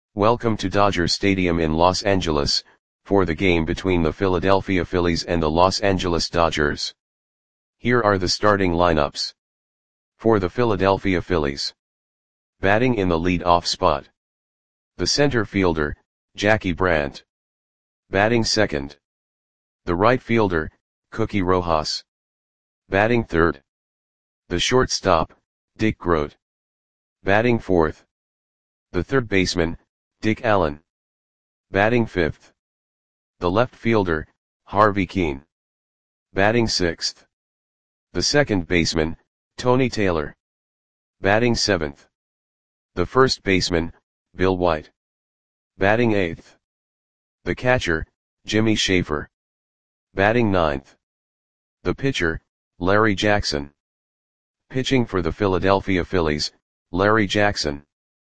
Welcome to Dodger Stadium in Los Angeles, for the game between the Philadelphia Phillies and the Los Angeles Dodgers. Here are the starting lineups. For the Philadelphia Phillies. Batting in the lead-off spot. The center fielder, Jackie Brandt. Batting second. The right fielder, Cookie Rojas. Batting third. The shortstop, Dick Groat. Batting fourth. The third baseman, Dick Allen. Batting fifth. The left fielder, Harvey Kuenn. Batting sixth. The second baseman, Tony Taylor. Batting seventh. The first baseman, Bill White. Batting eighth. The catcher, Jimmy Schaefer. Batting ninth. The pitcher, Larry Jackson. Pitching for the Philadelphia Phillies, Larry Jackson.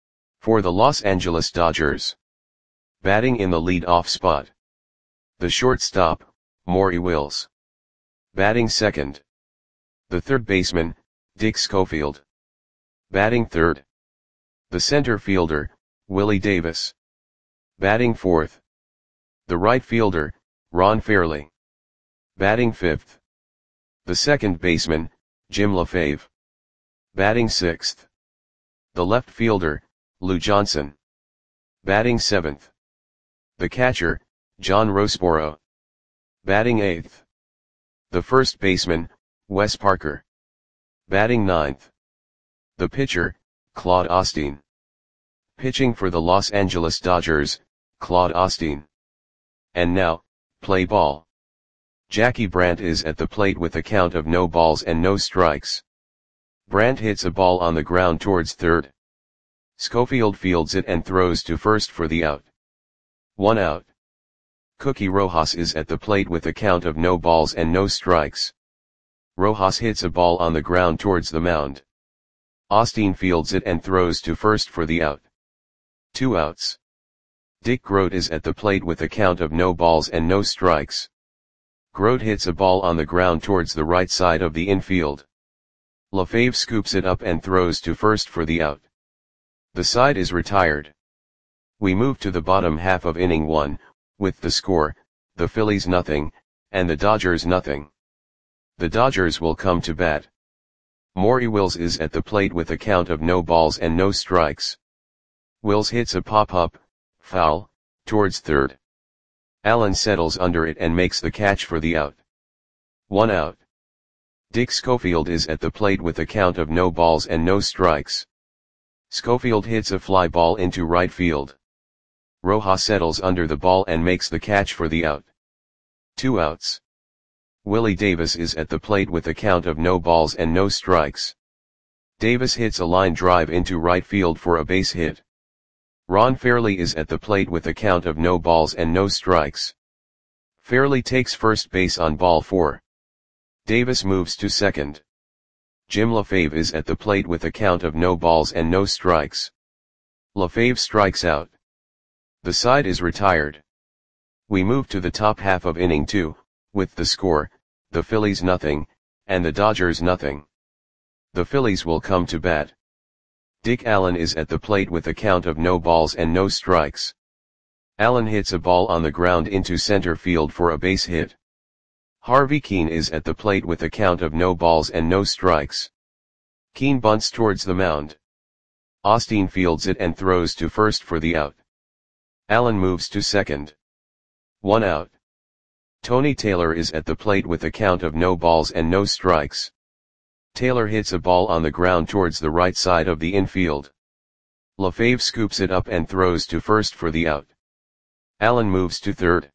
For the Los Angeles Dodgers. Batting in the lead-off spot. The shortstop, Maury Wills. Batting second. The third baseman, Dick Schofield. Batting third. The center fielder, Willie Davis. Batting fourth. The right fielder, Ron Fairly. Batting fifth. The second baseman, Jim LaFave. Batting sixth. The left fielder, Lou Johnson. Batting seventh. The catcher, John Roseboro. Batting eighth. The first baseman, Wes Parker. Batting ninth. The pitcher, Claude Osteen. Pitching for the Los Angeles Dodgers, Claude Osteen. And now, play ball. Jackie Brandt is at the plate with a count of no balls and no strikes. Brandt hits a ball on the ground towards third. Schofield fields it and throws to first for the out. 1 out. Cookie Rojas is at the plate with a count of no balls and no strikes. Rojas hits a ball on the ground towards the mound. Osteen fields it and throws to first for the out. 2 outs. Dick Groat is at the plate with a count of no balls and no strikes. Groat hits a ball on the ground towards the right side of the infield. LaFave scoops it up and throws to first for the out. The side is retired. We move to the bottom half of inning 1, with the score, the Phillies nothing, and the Dodgers nothing. The Dodgers will come to bat. Maury Wills is at the plate with a count of no balls and no strikes. Wills hits a pop-up, foul, towards third. Allen settles under it and makes the catch for the out. 1 out. Dick Schofield is at the plate with a count of no balls and no strikes. Schofield hits a fly ball into right field. Rojas settles under the ball and makes the catch for the out. 2 outs. Willie Davis is at the plate with a count of no balls and no strikes. Davis hits a line drive into right field for a base hit. Ron Fairly is at the plate with a count of no balls and no strikes. Fairly takes first base on ball 4. Davis moves to second. Jim LaFave is at the plate with a count of no balls and no strikes. LaFave strikes out. The side is retired. We move to the top half of inning 2, with the score, the Phillies nothing, and the Dodgers nothing. The Phillies will come to bat. Dick Allen is at the plate with a count of no balls and no strikes. Allen hits a ball on the ground into center field for a base hit. Harvey Kuenn is at the plate with a count of no balls and no strikes. Kuenn bunts towards the mound. Osteen fields it and throws to first for the out. Allen moves to second. 1 out. Tony Taylor is at the plate with a count of no balls and no strikes. Taylor hits a ball on the ground towards the right side of the infield. LaFave scoops it up and throws to first for the out. Allen moves to third.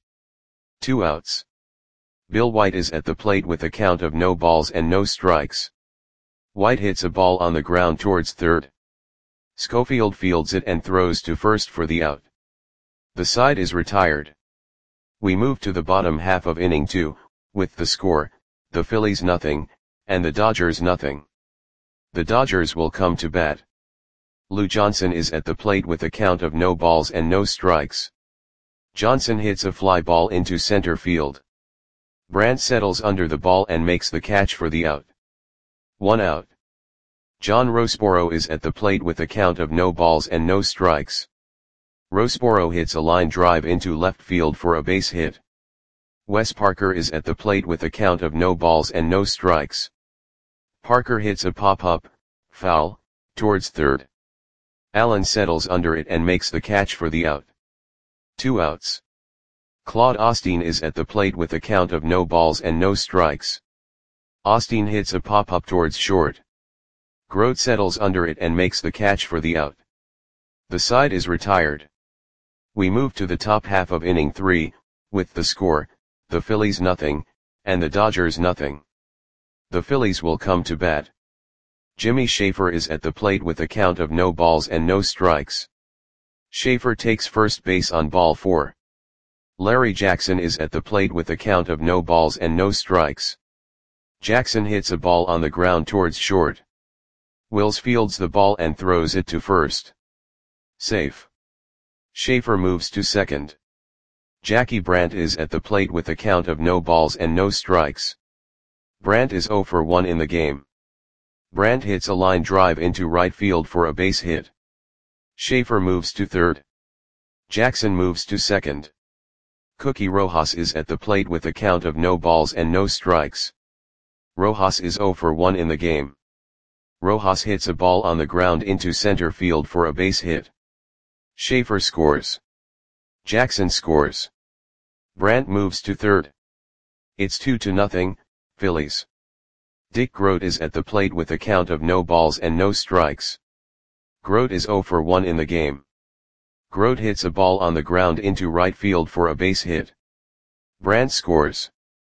2 outs. Bill White is at the plate with a count of no balls and no strikes. White hits a ball on the ground towards third. Schofield fields it and throws to first for the out. The side is retired. We move to the bottom half of inning 2, with the score, the Phillies nothing, and the Dodgers nothing. The Dodgers will come to bat. Lou Johnson is at the plate with a count of no balls and no strikes. Johnson hits a fly ball into center field. Brandt settles under the ball and makes the catch for the out. 1 out. John Roseboro is at the plate with a count of no balls and no strikes. Rosboro hits a line drive into left field for a base hit. Wes Parker is at the plate with a count of no balls and no strikes. Parker hits a pop-up, foul, towards third. Allen settles under it and makes the catch for the out. 2 outs. Claude Osteen is at the plate with a count of no balls and no strikes. Osteen hits a pop-up towards short. Grote settles under it and makes the catch for the out. The side is retired. We move to the top half of inning 3, with the score, the Phillies nothing, and the Dodgers nothing. The Phillies will come to bat. Jimmy Schaefer is at the plate with a count of no balls and no strikes. Schaefer takes first base on ball 4. Larry Jackson is at the plate with a count of no balls and no strikes. Jackson hits a ball on the ground towards short. Wills fields the ball and throws it to first. Safe. Schaefer moves to second. Jackie Brandt is at the plate with a count of no balls and no strikes. Brandt is 0 for 1 in the game. Brandt hits a line drive into right field for a base hit. Schaefer moves to third. Jackson moves to second. Cookie Rojas is at the plate with a count of no balls and no strikes. Rojas is 0 for 1 in the game. Rojas hits a ball on the ground into center field for a base hit. Schaefer scores. Jackson scores. Brandt moves to third. It's 2-0, Phillies. Dick Grote is at the plate with a count of no balls and no strikes. Grote is 0 for 1 in the game. Grote hits a ball on the ground into right field for a base hit. Brandt scores.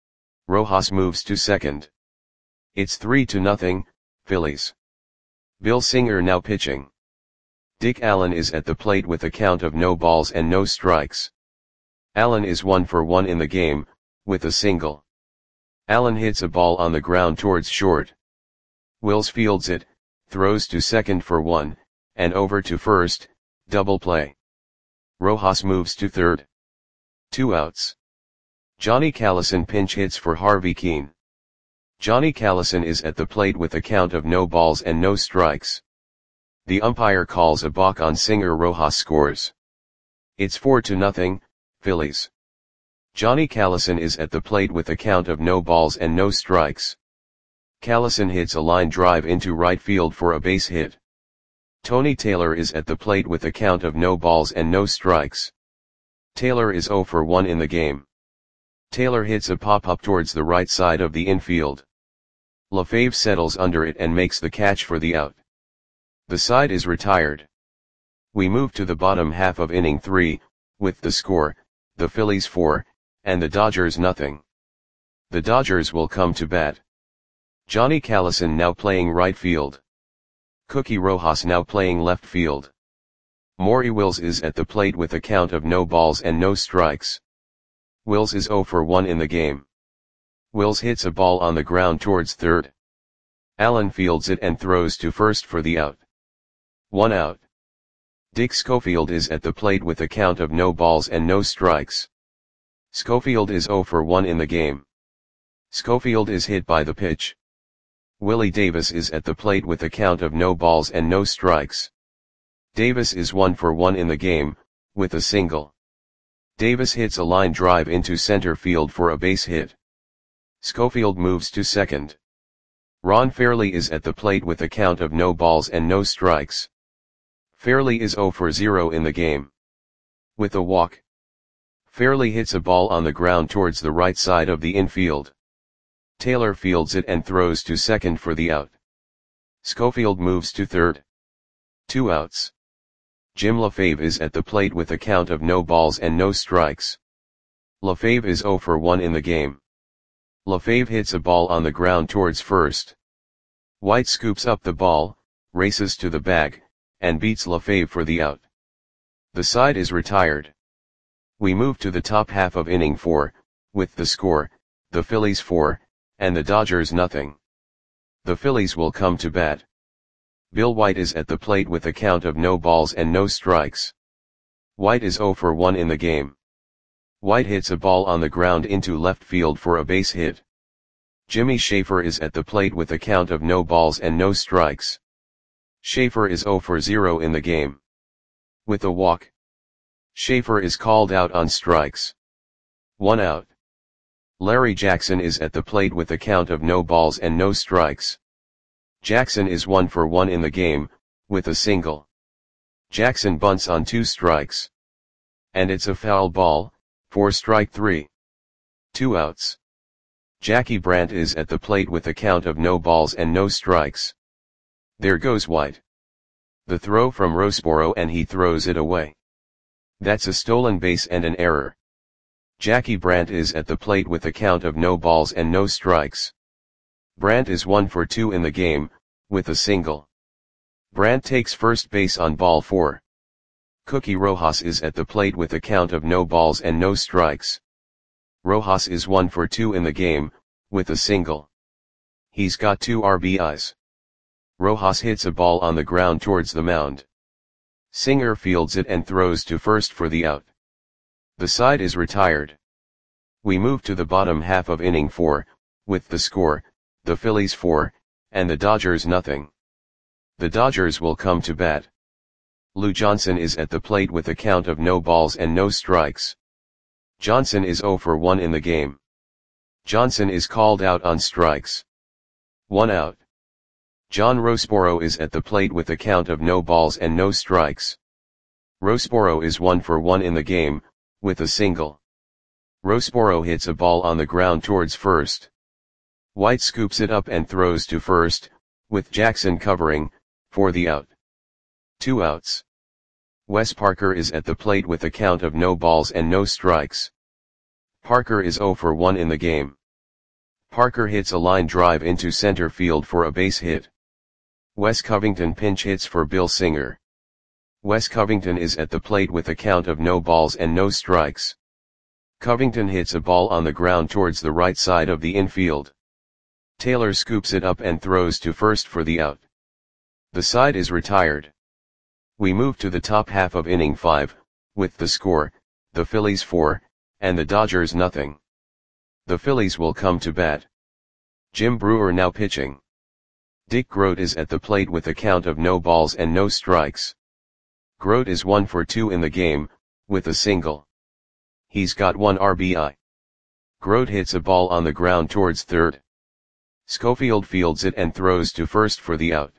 Rojas moves to second. It's 3-0, Phillies. Bill Singer now pitching. Dick Allen is at the plate with a count of no balls and no strikes. Allen is 1 for 1 in the game, with a single. Allen hits a ball on the ground towards short. Wills fields it, throws to second for 1, and over to first, double play. Rojas moves to third. 2 outs. Johnny Callison pinch hits for Harvey Keene. Johnny Callison is at the plate with a count of no balls and no strikes. The umpire calls a balk on Singer. Rojas scores. It's 4-0, Phillies. Johnny Callison is at the plate with a count of no balls and no strikes. Callison hits a line drive into right field for a base hit. Tony Taylor is at the plate with a count of no balls and no strikes. Taylor is 0 for 1 in the game. Taylor hits a pop-up towards the right side of the infield. LaFave settles under it and makes the catch for the out. The side is retired. We move to the bottom half of inning 3, with the score, the Phillies 4, and the Dodgers nothing. The Dodgers will come to bat. Johnny Callison now playing right field. Cookie Rojas now playing left field. Maury Wills is at the plate with a count of no balls and no strikes. Wills is 0 for 1 in the game. Wills hits a ball on the ground towards third. Allen fields it and throws to first for the out. 1 out. Dick Schofield is at the plate with a count of no balls and no strikes. Schofield is 0 for 1 in the game. Schofield is hit by the pitch. Willie Davis is at the plate with a count of no balls and no strikes. Davis is 1 for 1 in the game, with a single. Davis hits a line drive into center field for a base hit. Schofield moves to second. Ron Fairley is at the plate with a count of no balls and no strikes. Fairley is 0 for 0 in the game. With a walk. Fairley hits a ball on the ground towards the right side of the infield. Taylor fields it and throws to second for the out. Schofield moves to third. 2 outs. Jim LaFave is at the plate with a count of no balls and no strikes. LaFave is 0 for 1 in the game. LaFave hits a ball on the ground towards first. White scoops up the ball, races to the bag, and beats LaFave for the out. The side is retired. We move to the top half of inning 4, with the score, the Phillies 4, and the Dodgers nothing. The Phillies will come to bat. Bill White is at the plate with a count of no balls and no strikes. White is 0 for 1 in the game. White hits a ball on the ground into left field for a base hit. Jimmy Schaefer is at the plate with a count of no balls and no strikes. Schaefer is 0 for 0 in the game. With a walk. Schaefer is called out on strikes. 1 out. Larry Jackson is at the plate with a count of no balls and no strikes. Jackson is 1 for 1 in the game, with a single. Jackson bunts on 2 strikes. And it's a foul ball, for strike 3. 2 outs. Jackie Brandt is at the plate with a count of no balls and no strikes. There goes White. The throw from Roseboro and he throws it away. That's a stolen base and an error. Jackie Brandt is at the plate with a count of no balls and no strikes. Brandt is 1 for 2 in the game, with a single. Brandt takes first base on ball 4. Cookie Rojas is at the plate with a count of no balls and no strikes. Rojas is 1 for 2 in the game, with a single. He's got 2 RBIs. Rojas hits a ball on the ground towards the mound. Singer fields it and throws to first for the out. The side is retired. We move to the bottom half of inning 4, with the score, the Phillies 4, and the Dodgers nothing. The Dodgers will come to bat. Lou Johnson is at the plate with a count of no balls and no strikes. Johnson is 0 for 1 in the game. Johnson is called out on strikes. 1 out. John Roseboro is at the plate with a count of no balls and no strikes. Roseboro is 1 for 1 in the game, with a single. Roseboro hits a ball on the ground towards first. White scoops it up and throws to first, with Jackson covering, for the out. 2 outs. Wes Parker is at the plate with a count of no balls and no strikes. Parker is 0 for 1 in the game. Parker hits a line drive into center field for a base hit. Wes Covington pinch hits for Bill Singer. Wes Covington is at the plate with a count of no balls and no strikes. Covington hits a ball on the ground towards the right side of the infield. Taylor scoops it up and throws to first for the out. The side is retired. We move to the top half of inning 5, with the score, the Phillies 4, and the Dodgers nothing. The Phillies will come to bat. Jim Brewer now pitching. Dick Grote is at the plate with a count of no balls and no strikes. Grote is 1 for 2 in the game, with a single. He's got 1 RBI. Grote hits a ball on the ground towards third. Schofield fields it and throws to first for the out.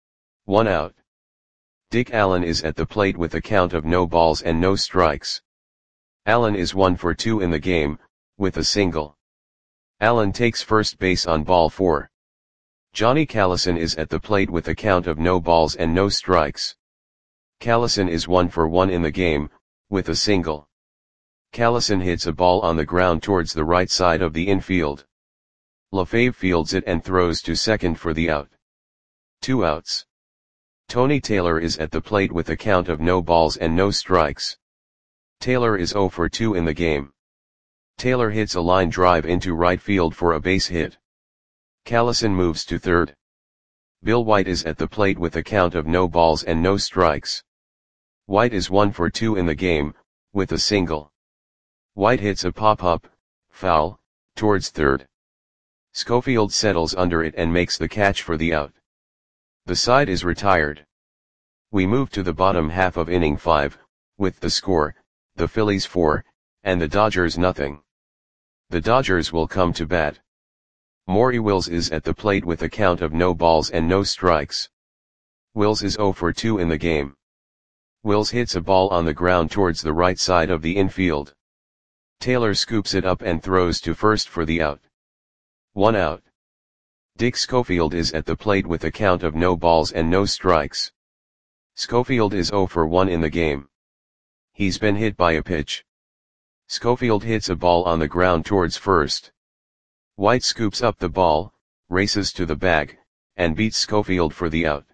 1 out. Dick Allen is at the plate with a count of no balls and no strikes. Allen is 1 for 2 in the game, with a single. Allen takes first base on ball 4. Johnny Callison is at the plate with a count of no balls and no strikes. Callison is 1 for 1 in the game, with a single. Callison hits a ball on the ground towards the right side of the infield. LaFave fields it and throws to second for the out. 2 outs. Tony Taylor is at the plate with a count of no balls and no strikes. Taylor is 0 for 2 in the game. Taylor hits a line drive into right field for a base hit. Callison moves to third. Bill White is at the plate with a count of no balls and no strikes. White is 1 for 2 in the game, with a single. White hits a pop-up, foul, towards third. Schofield settles under it and makes the catch for the out. The side is retired. We move to the bottom half of inning 5, with the score, the Phillies 4, and the Dodgers nothing. The Dodgers will come to bat. Maury Wills is at the plate with a count of no balls and no strikes. Wills is 0 for 2 in the game. Wills hits a ball on the ground towards the right side of the infield. Taylor scoops it up and throws to first for the out. 1 out. Dick Schofield is at the plate with a count of no balls and no strikes. Schofield is 0 for 1 in the game. He's been hit by a pitch. Schofield hits a ball on the ground towards first. White scoops up the ball, races to the bag, and beats Schofield for the out.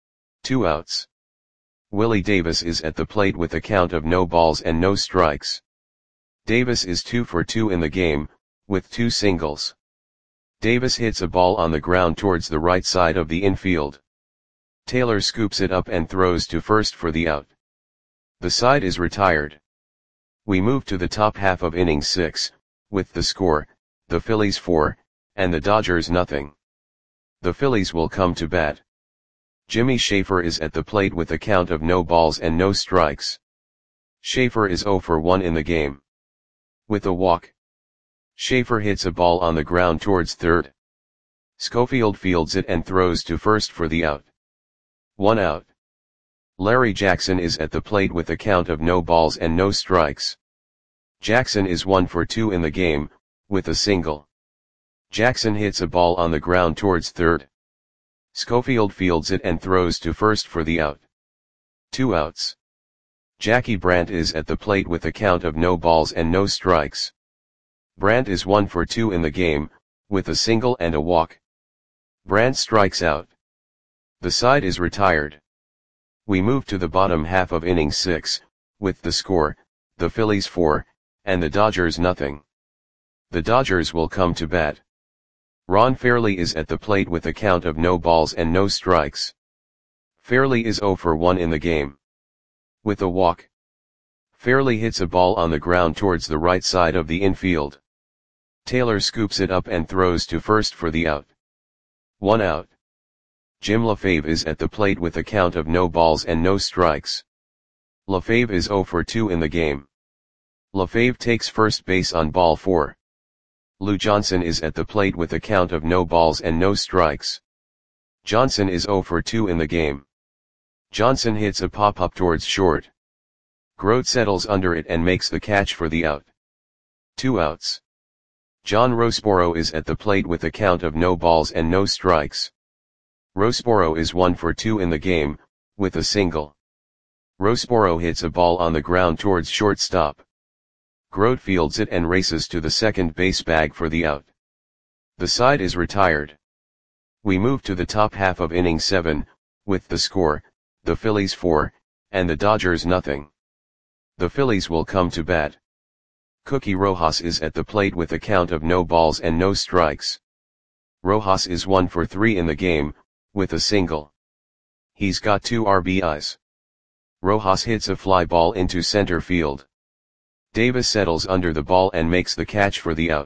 2 outs. Willie Davis is at the plate with a count of no balls and no strikes. Davis is 2 for 2 in the game, with 2 singles. Davis hits a ball on the ground towards the right side of the infield. Taylor scoops it up and throws to first for the out. The side is retired. We move to the top half of inning 6, with the score, the Phillies 4, and the Dodgers nothing. The Phillies will come to bat. Jimmy Schaefer is at the plate with a count of no balls and no strikes. Schaefer is 0 for 1 in the game. With a walk. Schaefer hits a ball on the ground towards third. Schofield fields it and throws to first for the out. 1 out. Larry Jackson is at the plate with a count of no balls and no strikes. Jackson is 1 for 2 in the game, with a single. Jackson hits a ball on the ground towards third. Schofield fields it and throws to first for the out. 2 outs. Jackie Brandt is at the plate with a count of no balls and no strikes. Brandt is 1 for 2 in the game, with a single and a walk. Brandt strikes out. The side is retired. We move to the bottom half of inning 6, with the score, the Phillies 4, and the Dodgers nothing. The Dodgers will come to bat. Ron Fairly is at the plate with a count of no balls and no strikes. Fairly is 0 for 1 in the game. With a walk. Fairly hits a ball on the ground towards the right side of the infield. Taylor scoops it up and throws to first for the out. 1 out. Jim LaFave is at the plate with a count of no balls and no strikes. LaFave is 0 for 2 in the game. LaFave takes first base on ball 4. Lou Johnson is at the plate with a count of no balls and no strikes. Johnson is 0 for 2 in the game. Johnson hits a pop-up towards short. Grote settles under it and makes the catch for the out. 2 outs. John Roseboro is at the plate with a count of no balls and no strikes. Roseboro is 1 for 2 in the game, with a single. Roseboro hits a ball on the ground towards shortstop. Grote fields it and races to the second base bag for the out. The side is retired. We move to the top half of inning 7, with the score, the Phillies 4, and the Dodgers nothing. The Phillies will come to bat. Cookie Rojas is at the plate with a count of no balls and no strikes. Rojas is 1 for 3 in the game, with a single. He's got 2 RBIs. Rojas hits a fly ball into center field. Davis settles under the ball and makes the catch for the out.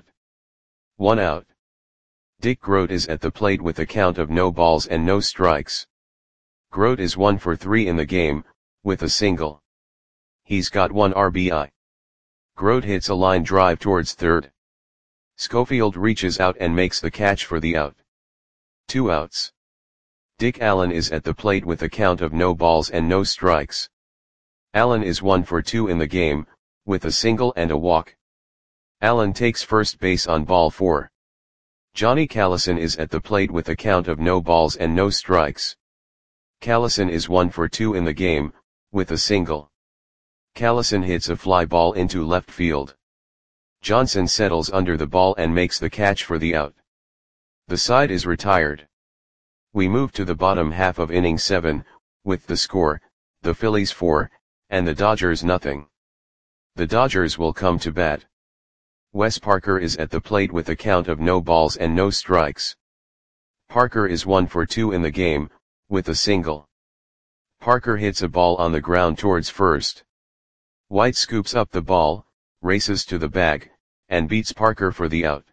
1 out. Dick Grote is at the plate with a count of no balls and no strikes. Grote is 1 for 3 in the game, with a single. He's got 1 RBI. Grote hits a line drive towards third. Schofield reaches out and makes the catch for the out. 2 outs. Dick Allen is at the plate with a count of no balls and no strikes. Allen is 1 for 2 in the game, with a single and a walk. Allen takes first base on ball 4. Johnny Callison is at the plate with a count of no balls and no strikes. Callison is 1 for 2 in the game, with a single. Callison hits a fly ball into left field. Johnson settles under the ball and makes the catch for the out. The side is retired. We move to the bottom half of inning 7, with the score, the Phillies 4, and the Dodgers nothing. The Dodgers will come to bat. Wes Parker is at the plate with a count of no balls and no strikes. Parker is 1 for 2 in the game, with a single. Parker hits a ball on the ground towards first. White scoops up the ball, races to the bag, and beats Parker for the out.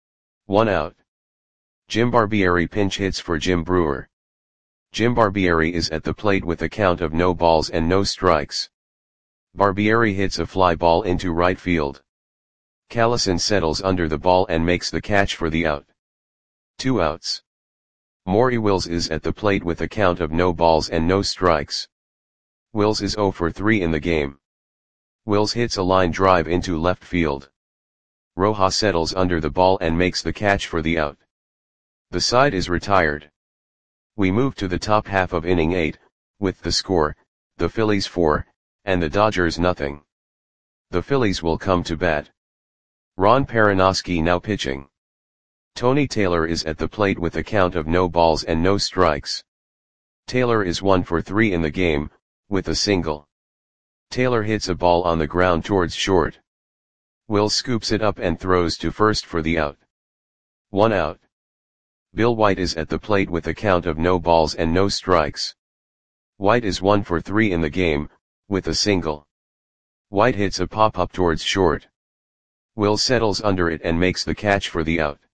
1 out. Jim Barbieri pinch hits for Jim Brewer. Jim Barbieri is at the plate with a count of no balls and no strikes. Barbieri hits a fly ball into right field. Callison settles under the ball and makes the catch for the out. 2 outs. Maury Wills is at the plate with a count of no balls and no strikes. Wills is 0 for 3 in the game. Wills hits a line drive into left field. Rojas settles under the ball and makes the catch for the out. The side is retired. We move to the top half of inning 8, with the score, the Phillies 4, and the Dodgers nothing. The Phillies will come to bat. Ron Perranoski now pitching. Tony Taylor is at the plate with a count of no balls and no strikes. Taylor is 1 for 3 in the game, with a single. Taylor hits a ball on the ground towards short. Will scoops it up and throws to first for the out. 1 out. Bill White is at the plate with a count of no balls and no strikes. White is 1 for 3 in the game, with a single. White hits a pop-up towards short. Will settles under it and makes the catch for the out.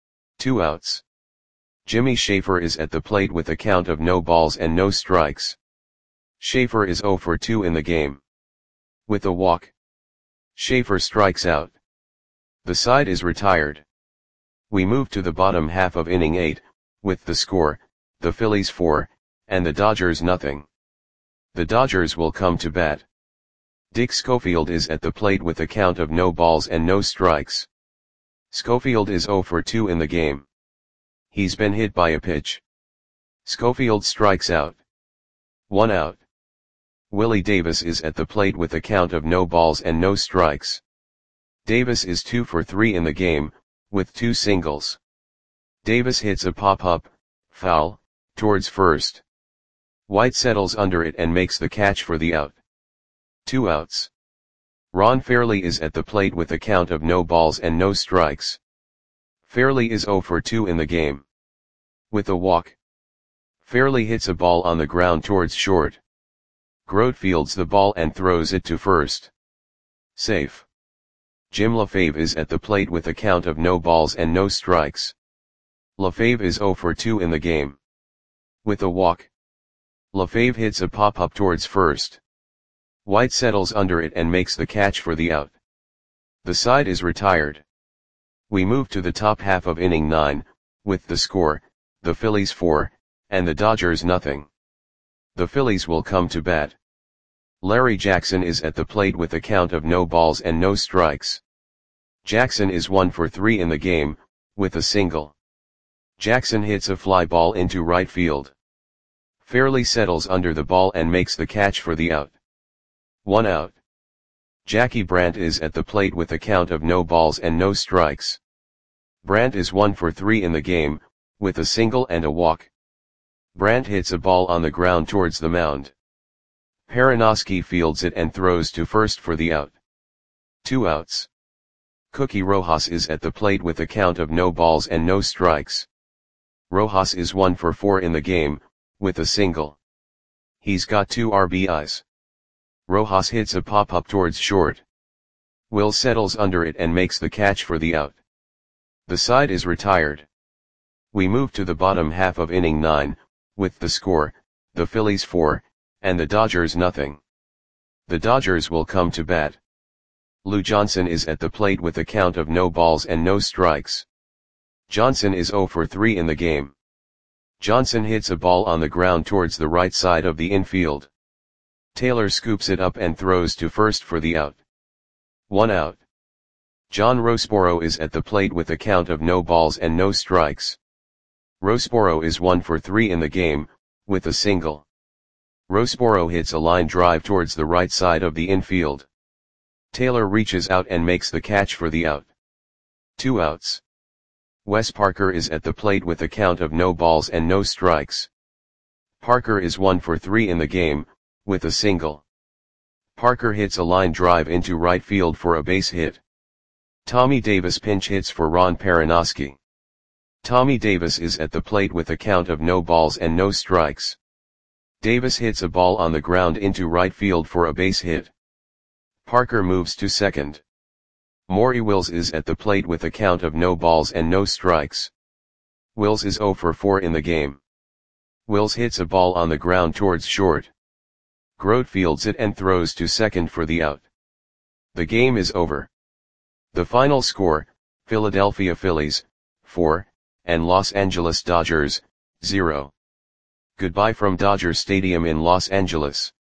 2 outs. Jimmy Schaefer is at the plate with a count of no balls and no strikes. Schaefer is 0 for 2 in the game. With a walk, Schaefer strikes out. The side is retired. We move to the bottom half of inning 8, with the score, the Phillies 4, and the Dodgers nothing. The Dodgers will come to bat. Dick Schofield is at the plate with a count of no balls and no strikes. Schofield is 0 for 2 in the game. He's been hit by a pitch. Schofield strikes out. 1 out. Willie Davis is at the plate with a count of no balls and no strikes. Davis is 2 for 3 in the game, with 2 singles. Davis hits a pop-up, foul, towards first. White settles under it and makes the catch for the out. 2 outs. Ron Fairly is at the plate with a count of no balls and no strikes. Fairly is 0 for 2 in the game. With a walk, Fairly hits a ball on the ground towards short. Grote fields the ball and throws it to first. Safe. Jim LaFave is at the plate with a count of no balls and no strikes. LaFave is 0 for 2 in the game. With a walk, LaFave hits a pop-up towards first. White settles under it and makes the catch for the out. The side is retired. We move to the top half of inning 9, with the score, the Phillies 4, and the Dodgers nothing. The Phillies will come to bat. Larry Jackson is at the plate with a count of no balls and no strikes. Jackson is 1 for 3 in the game, with a single. Jackson hits a fly ball into right field. Fairly settles under the ball and makes the catch for the out. 1 out. Jackie Brandt is at the plate with a count of no balls and no strikes. Brandt is 1 for 3 in the game, with a single and a walk. Brandt hits a ball on the ground towards the mound. Perinoski fields it and throws to first for the out. 2 outs. Cookie Rojas is at the plate with a count of no balls and no strikes. Rojas is 1 for 4 in the game, with a single. He's got 2 RBIs. Rojas hits a pop-up towards short. Will settles under it and makes the catch for the out. The side is retired. We move to the bottom half of inning 9, with the score, the Phillies 4, and the Dodgers nothing. The Dodgers will come to bat. Lou Johnson is at the plate with a count of no balls and no strikes. Johnson is 0 for 3 in the game. Johnson hits a ball on the ground towards the right side of the infield. Taylor scoops it up and throws to first for the out. 1 out. John Roseboro is at the plate with a count of no balls and no strikes. Roseboro is 1 for 3 in the game, with a single. Roseboro hits a line drive towards the right side of the infield. Taylor reaches out and makes the catch for the out. 2 outs. Wes Parker is at the plate with a count of no balls and no strikes. Parker is 1 for 3 in the game, with a single. Parker hits a line drive into right field for a base hit. Tommy Davis pinch hits for Ron Perinoski. Tommy Davis is at the plate with a count of no balls and no strikes. Davis hits a ball on the ground into right field for a base hit. Parker moves to second. Maury Wills is at the plate with a count of no balls and no strikes. Wills is 0 for 4 in the game. Wills hits a ball on the ground towards short. Grote fields it and throws to second for the out. The game is over. The final score, Philadelphia Phillies, 4, and Los Angeles Dodgers, 0. Goodbye from Dodger Stadium in Los Angeles.